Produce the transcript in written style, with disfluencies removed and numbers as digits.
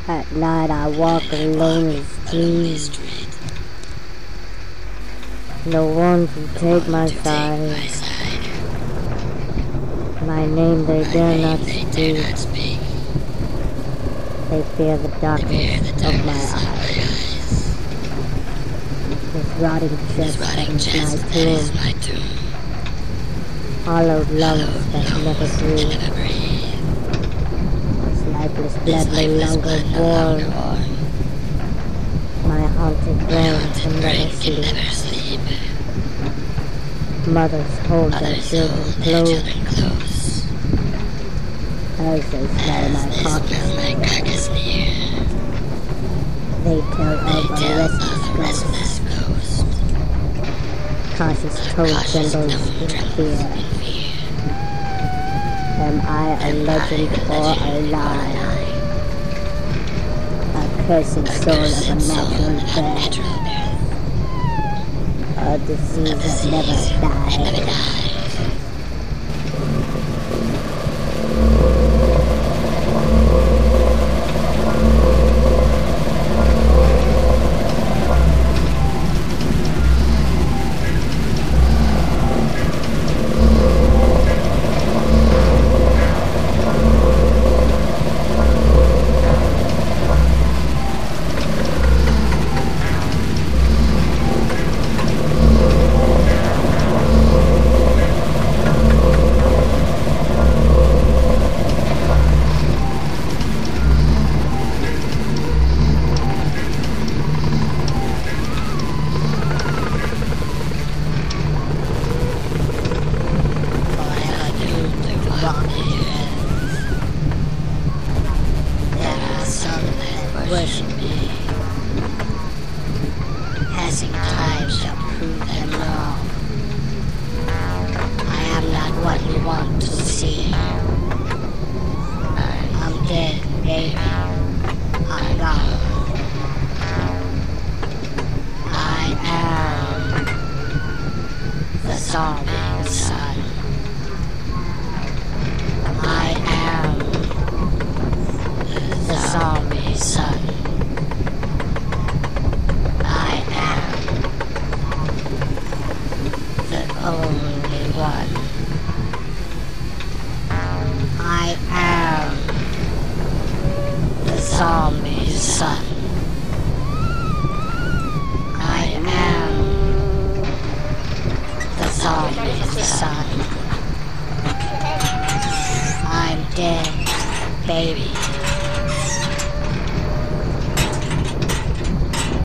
At night I walk a lonely street. No one to take my side. My name they dare not speak. They fear the darkness of my eyes. This rotting chest that is my tomb. Hollowed lungs that never breathe. This lifeless blood no longer warm. My haunted brain can never sleep. Mothers hold their children close as they smell my carcass near. They tell of a restless ghost. Cautious toe trembles in fear. Am I a legend or a lie? A cursed soul of a natural death. A disease that never dies. Worship me. Passing time shall prove them wrong. I am not what you want to see. I'm dead, baby. I'm gone. I am the zombie son. I am the zombie son. I am the only one. I am the zombie son. I am the zombie son. I'm dead, baby.